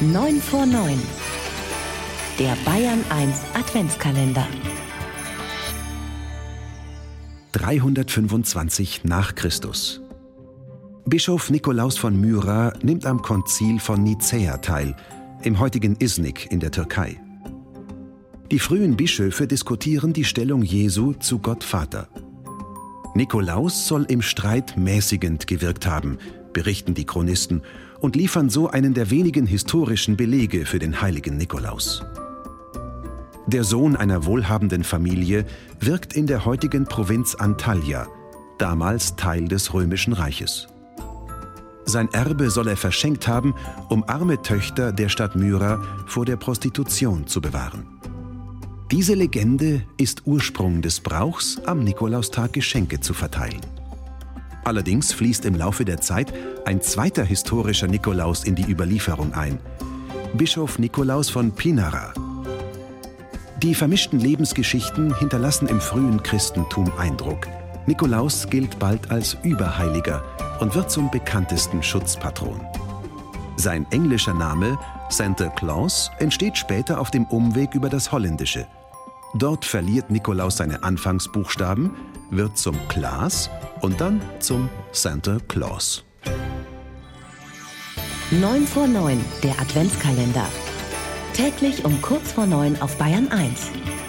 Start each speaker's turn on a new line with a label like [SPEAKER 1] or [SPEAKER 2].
[SPEAKER 1] 9 vor 9. Der Bayern 1 Adventskalender.
[SPEAKER 2] 325 nach Christus. Bischof Nikolaus von Myra nimmt am Konzil von Nicäa teil, im heutigen Iznik in der Türkei. Die frühen Bischöfe diskutieren die Stellung Jesu zu Gott Vater. Nikolaus soll im Streit mäßigend gewirkt haben, berichten die Chronisten und liefern so einen der wenigen historischen Belege für den heiligen Nikolaus. Der Sohn einer wohlhabenden Familie wirkt in der heutigen Provinz Antalya, damals Teil des Römischen Reiches. Sein Erbe soll er verschenkt haben, um arme Töchter der Stadt Myra vor der Prostitution zu bewahren. Diese Legende ist Ursprung des Brauchs, am Nikolaustag Geschenke zu verteilen. Allerdings fließt im Laufe der Zeit ein zweiter historischer Nikolaus in die Überlieferung ein: Bischof Nikolaus von Pinerá. Die vermischten Lebensgeschichten hinterlassen im frühen Christentum Eindruck. Nikolaus gilt bald als Überheiliger und wird zum bekanntesten Schutzpatron. Sein englischer Name, Santa Claus, entsteht später auf dem Umweg über das Holländische. Dort verliert Nikolaus seine Anfangsbuchstaben, wird zum Klaas und dann zum Santa Claus.
[SPEAKER 1] 9 vor 9, der Adventskalender. Täglich um kurz vor 9 auf Bayern 1.